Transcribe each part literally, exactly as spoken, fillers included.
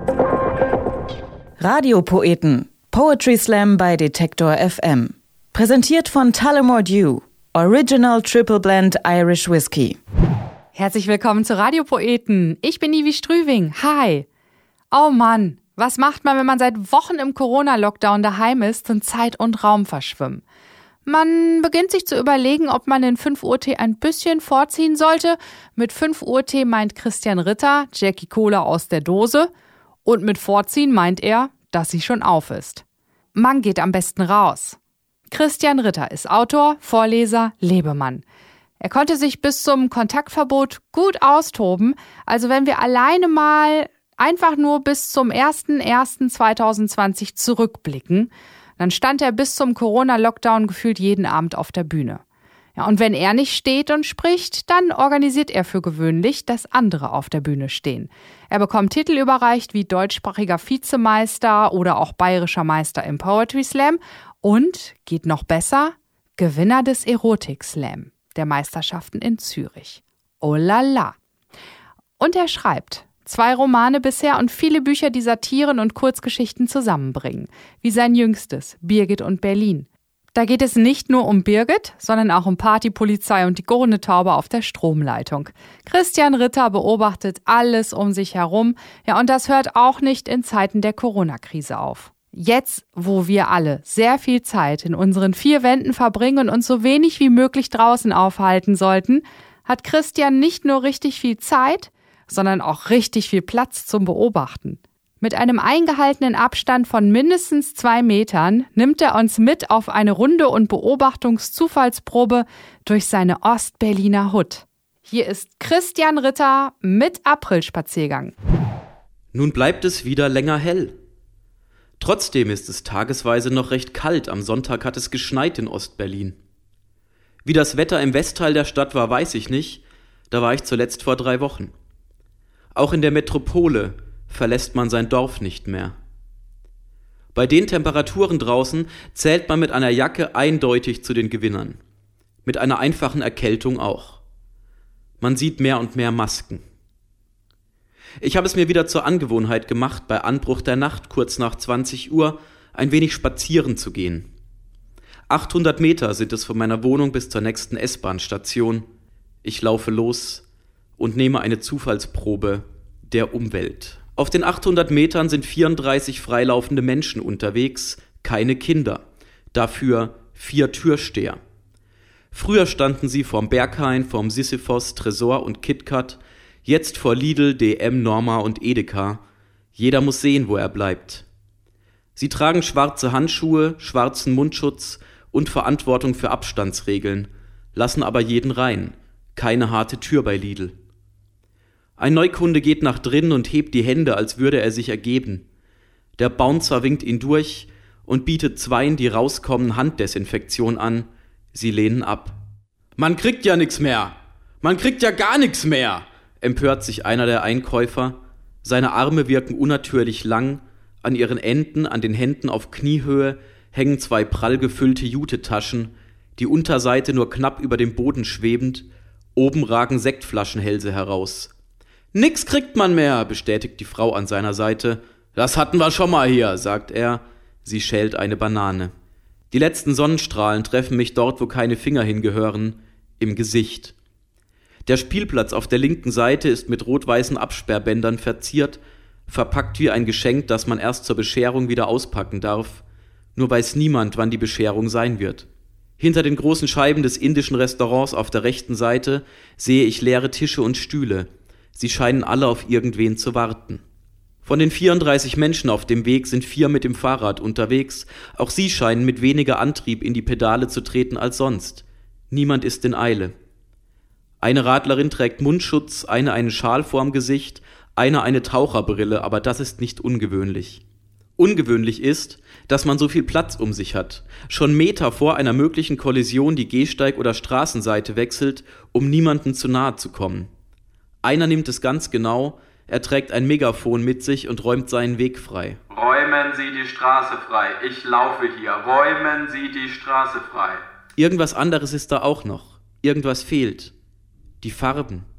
Radiopoeten. Poetry Slam bei Detektor F M. Präsentiert von Tullamore Dew. Original Triple Blend Irish Whiskey. Herzlich willkommen zu Radiopoeten. Ich bin Ivi Strüving. Hi. Oh Mann, was macht man, wenn man seit Wochen im Corona-Lockdown daheim ist und Zeit und Raum verschwimmen? Man beginnt sich zu überlegen, ob man den fünf Uhr Tee ein bisschen vorziehen sollte. Mit fünf Uhr Tee meint Christian Ritter Jackie Cola aus der Dose. Und mit vorziehen meint er, dass sie schon auf ist. Man geht am besten raus. Christian Ritter ist Autor, Vorleser, Lebemann. Er konnte sich bis zum Kontaktverbot gut austoben. Also wenn wir alleine mal einfach nur bis zum erster erster zweitausendzwanzig zurückblicken, dann stand er bis zum Corona-Lockdown gefühlt jeden Abend auf der Bühne. Ja, und wenn er nicht steht und spricht, dann organisiert er für gewöhnlich, dass andere auf der Bühne stehen. Er bekommt Titel überreicht wie deutschsprachiger Vizemeister oder auch bayerischer Meister im Poetry Slam und, geht noch besser, Gewinner des Erotik Slam, der Meisterschaften in Zürich. Oh la la. Und er schreibt zwei Romane bisher und viele Bücher, die Satiren und Kurzgeschichten zusammenbringen, wie sein jüngstes, Birgit und Berlin. Da geht es nicht nur um Birgit, sondern auch um Partypolizei und die Gurnetaube auf der Stromleitung. Christian Ritter beobachtet alles um sich herum. Ja, und das hört auch nicht in Zeiten der Corona-Krise auf. Jetzt, wo wir alle sehr viel Zeit in unseren vier Wänden verbringen und uns so wenig wie möglich draußen aufhalten sollten, hat Christian nicht nur richtig viel Zeit, sondern auch richtig viel Platz zum Beobachten. Mit einem eingehaltenen Abstand von mindestens zwei Metern nimmt er uns mit auf eine Runde und Beobachtungszufallsprobe durch seine Ostberliner Hut. Hier ist Christian Ritter mit Aprilspaziergang. Nun bleibt es wieder länger hell. Trotzdem ist es tagesweise noch recht kalt. Am Sonntag hat es geschneit in Ostberlin. Wie das Wetter im Westteil der Stadt war, weiß ich nicht. Da war ich zuletzt vor drei Wochen. Auch in der Metropole verlässt man sein Dorf nicht mehr. Bei den Temperaturen draußen zählt man mit einer Jacke eindeutig zu den Gewinnern. Mit einer einfachen Erkältung auch. Man sieht mehr und mehr Masken. Ich habe es mir wieder zur Angewohnheit gemacht, bei Anbruch der Nacht kurz nach zwanzig Uhr ein wenig spazieren zu gehen. achthundert Meter sind es von meiner Wohnung bis zur nächsten S-Bahn-Station. Ich laufe los und nehme eine Zufallsprobe der Umwelt. Auf den achthundert Metern sind vierunddreißig freilaufende Menschen unterwegs, keine Kinder. Dafür vier Türsteher. Früher standen sie vorm Berghain, vorm Sisyphos, Tresor und KitKat, jetzt vor Lidl, D M, Norma und Edeka. Jeder muss sehen, wo er bleibt. Sie tragen schwarze Handschuhe, schwarzen Mundschutz und Verantwortung für Abstandsregeln, lassen aber jeden rein. Keine harte Tür bei Lidl. Ein Neukunde geht nach drinnen und hebt die Hände, als würde er sich ergeben. Der Bouncer winkt ihn durch und bietet zweien, die rauskommen, Handdesinfektion an. Sie lehnen ab. »Man kriegt ja nix mehr! Man kriegt ja gar nix mehr!« empört sich einer der Einkäufer. Seine Arme wirken unnatürlich lang. An ihren Enden, an den Händen auf Kniehöhe, hängen zwei prall gefüllte Jutetaschen, die Unterseite nur knapp über dem Boden schwebend. Oben ragen Sektflaschenhälse heraus. »Nix kriegt man mehr«, bestätigt die Frau an seiner Seite. »Das hatten wir schon mal hier«, sagt er. Sie schält eine Banane. Die letzten Sonnenstrahlen treffen mich dort, wo keine Finger hingehören, im Gesicht. Der Spielplatz auf der linken Seite ist mit rot-weißen Absperrbändern verziert, verpackt wie ein Geschenk, das man erst zur Bescherung wieder auspacken darf. Nur weiß niemand, wann die Bescherung sein wird. Hinter den großen Scheiben des indischen Restaurants auf der rechten Seite sehe ich leere Tische und Stühle. Sie scheinen alle auf irgendwen zu warten. Von den vierunddreißig Menschen auf dem Weg sind vier mit dem Fahrrad unterwegs. Auch sie scheinen mit weniger Antrieb in die Pedale zu treten als sonst. Niemand ist in Eile. Eine Radlerin trägt Mundschutz, eine einen Schal vorm Gesicht, eine eine Taucherbrille, aber das ist nicht ungewöhnlich. Ungewöhnlich ist, dass man so viel Platz um sich hat, schon Meter vor einer möglichen Kollision die Gehsteig- oder Straßenseite wechselt, um niemandem zu nahe zu kommen. Einer nimmt es ganz genau, er trägt ein Megafon mit sich und räumt seinen Weg frei. »Räumen Sie die Straße frei, ich laufe hier, räumen Sie die Straße frei.« Irgendwas anderes ist da auch noch, irgendwas fehlt. Die Farben.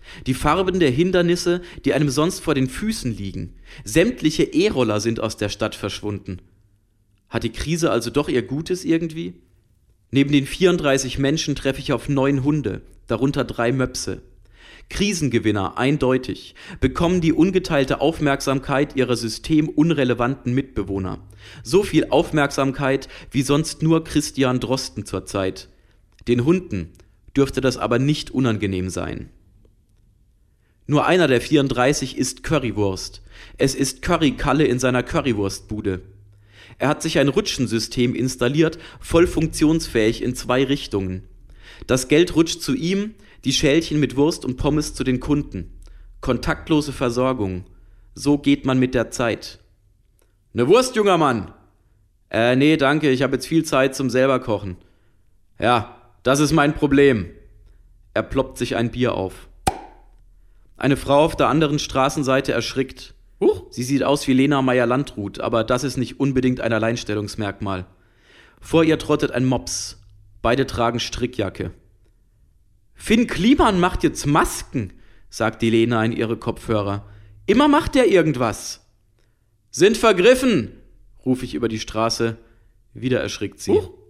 Die Farben der Hindernisse, die einem sonst vor den Füßen liegen. Sämtliche E-Roller sind aus der Stadt verschwunden. Hat die Krise also doch ihr Gutes irgendwie? Neben den vierunddreißig Menschen treffe ich auf neun Hunde, darunter drei Möpse. Krisengewinner, eindeutig, bekommen die ungeteilte Aufmerksamkeit ihrer systemunrelevanten Mitbewohner. So viel Aufmerksamkeit wie sonst nur Christian Drosten zurzeit. Den Hunden dürfte das aber nicht unangenehm sein. Nur einer der vierunddreißig isst Currywurst. Es ist Currykalle in seiner Currywurstbude. Er hat sich ein Rutschensystem installiert, voll funktionsfähig in zwei Richtungen. Das Geld rutscht zu ihm, die Schälchen mit Wurst und Pommes zu den Kunden. Kontaktlose Versorgung. So geht man mit der Zeit. »Ne Wurst, junger Mann!« »Äh, nee, danke, ich habe jetzt viel Zeit zum selber kochen.« »Ja, das ist mein Problem.« Er ploppt sich ein Bier auf. Eine Frau auf der anderen Straßenseite erschrickt. Huch, sie sieht aus wie Lena Meyer-Landrut, aber das ist nicht unbedingt ein Alleinstellungsmerkmal. Vor ihr trottet ein Mops. Beide tragen Strickjacke. »Finn Kliman macht jetzt Masken«, sagt die Lena in ihre Kopfhörer. »Immer macht er irgendwas.« »Sind vergriffen«, rufe ich über die Straße. Wieder erschrickt sie. Huch.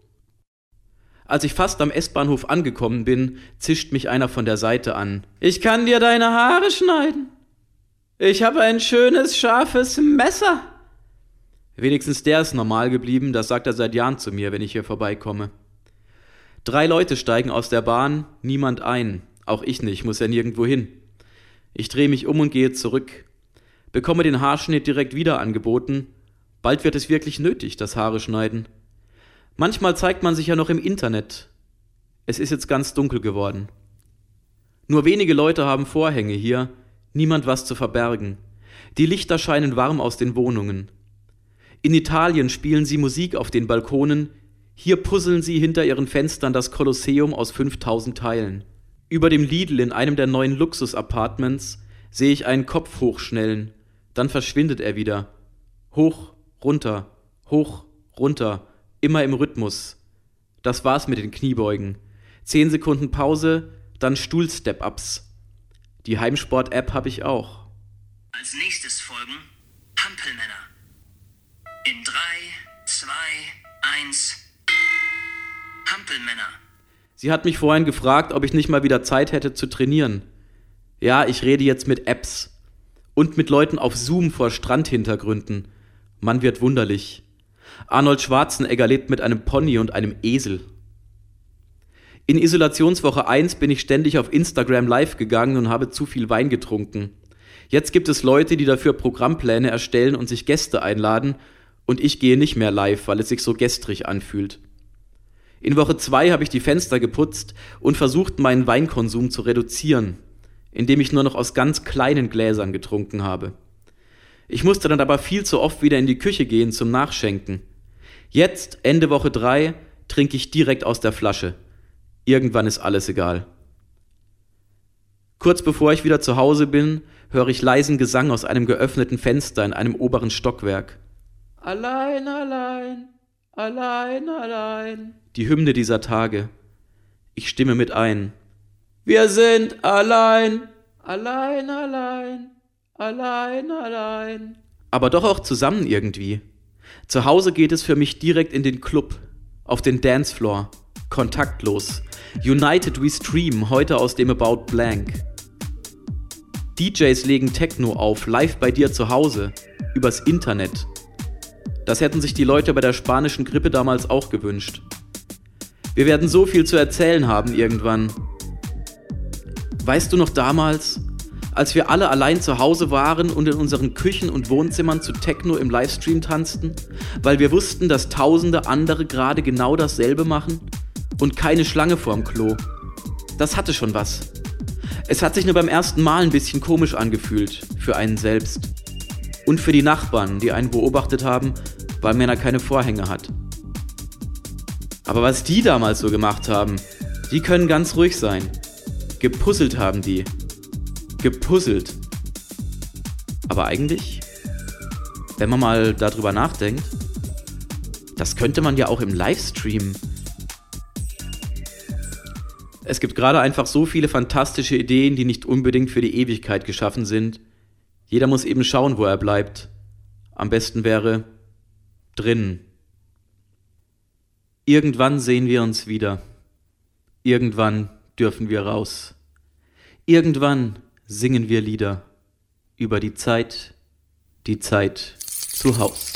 Als ich fast am S-Bahnhof angekommen bin, zischt mich einer von der Seite an. »Ich kann dir deine Haare schneiden. Ich habe ein schönes, scharfes Messer.« Wenigstens der ist normal geblieben, das sagt er seit Jahren zu mir, wenn ich hier vorbeikomme. Drei Leute steigen aus der Bahn, niemand ein. Auch ich nicht, muss ja nirgendwo hin. Ich drehe mich um und gehe zurück. Bekomme den Haarschnitt direkt wieder angeboten. Bald wird es wirklich nötig, das Haare schneiden. Manchmal zeigt man sich ja noch im Internet. Es ist jetzt ganz dunkel geworden. Nur wenige Leute haben Vorhänge hier, niemand was zu verbergen. Die Lichter scheinen warm aus den Wohnungen. In Italien spielen sie Musik auf den Balkonen, hier puzzeln sie hinter ihren Fenstern das Kolosseum aus fünftausend Teilen. Über dem Lidl in einem der neuen Luxus-Apartments sehe ich einen Kopf hochschnellen, dann verschwindet er wieder. Hoch, runter, hoch, runter, immer im Rhythmus. Das war's mit den Kniebeugen. Zehn Sekunden Pause, dann Stuhl-Step-Ups. Die Heimsport-App habe ich auch. Als nächstes folgen Hampelmänner. In drei, zwei, eins. Hampelmänner. Sie hat mich vorhin gefragt, ob ich nicht mal wieder Zeit hätte zu trainieren. Ja, ich rede jetzt mit Apps. Und mit Leuten auf Zoom vor Strandhintergründen. Man wird wunderlich. Arnold Schwarzenegger lebt mit einem Pony und einem Esel. In Isolationswoche eins bin ich ständig auf Instagram live gegangen und habe zu viel Wein getrunken. Jetzt gibt es Leute, die dafür Programmpläne erstellen und sich Gäste einladen, und ich gehe nicht mehr live, weil es sich so gestrig anfühlt. In Woche zwei habe ich die Fenster geputzt und versucht, meinen Weinkonsum zu reduzieren, indem ich nur noch aus ganz kleinen Gläsern getrunken habe. Ich musste dann aber viel zu oft wieder in die Küche gehen zum Nachschenken. Jetzt, Ende Woche drei, trinke ich direkt aus der Flasche. Irgendwann ist alles egal. Kurz bevor ich wieder zu Hause bin, höre ich leisen Gesang aus einem geöffneten Fenster in einem oberen Stockwerk. Allein, allein, allein, allein. Die Hymne dieser Tage. Ich stimme mit ein. Wir sind allein, allein, allein, allein, allein. Aber doch auch zusammen irgendwie. Zu Hause geht es für mich direkt in den Club, auf den Dancefloor, kontaktlos. United We Stream, heute aus dem About Blank. D Js legen Techno auf, live bei dir zu Hause, übers Internet. Das hätten sich die Leute bei der spanischen Grippe damals auch gewünscht. Wir werden so viel zu erzählen haben irgendwann. Weißt du noch damals, als wir alle allein zu Hause waren und in unseren Küchen und Wohnzimmern zu Techno im Livestream tanzten, weil wir wussten, dass tausende andere gerade genau dasselbe machen und keine Schlange vorm Klo. Das hatte schon was. Es hat sich nur beim ersten Mal ein bisschen komisch angefühlt, für einen selbst. Und für die Nachbarn, die einen beobachtet haben, weil Männer keine Vorhänge hat. Aber was die damals so gemacht haben, die können ganz ruhig sein. Gepuzzelt haben die. Gepuzzelt. Aber eigentlich, wenn man mal darüber nachdenkt, das könnte man ja auch im Livestream. Es gibt gerade einfach so viele fantastische Ideen, die nicht unbedingt für die Ewigkeit geschaffen sind. Jeder muss eben schauen, wo er bleibt. Am besten wäre drinnen. Irgendwann sehen wir uns wieder. Irgendwann dürfen wir raus. Irgendwann singen wir Lieder über die Zeit, die Zeit zu Haus.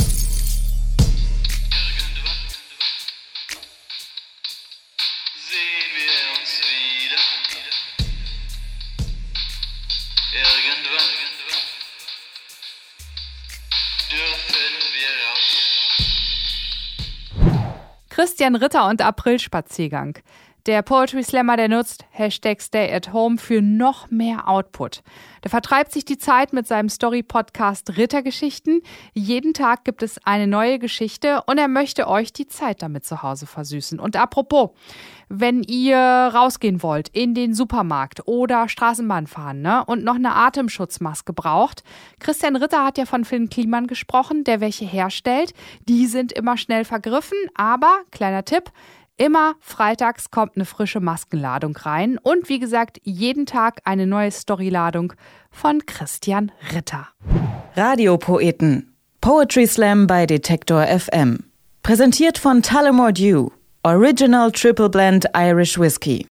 Christian Ritter und Aprilspaziergang. Der Poetry Slammer, der nutzt Hashtag Stay at Home für noch mehr Output. Der vertreibt sich die Zeit mit seinem Story-Podcast Rittergeschichten. Jeden Tag gibt es eine neue Geschichte und er möchte euch die Zeit damit zu Hause versüßen. Und apropos, wenn ihr rausgehen wollt in den Supermarkt oder Straßenbahn fahren, ne, und noch eine Atemschutzmaske braucht, Christian Ritter hat ja von Finn Kliman gesprochen, der welche herstellt. Die sind immer schnell vergriffen, aber, kleiner Tipp, immer freitags kommt eine frische Maskenladung rein und wie gesagt, jeden Tag eine neue Storyladung von Christian Ritter. Radiopoeten. Poetry Slam bei Detektor F M. Präsentiert von Tullamore Dew. Original Triple Blend Irish Whiskey.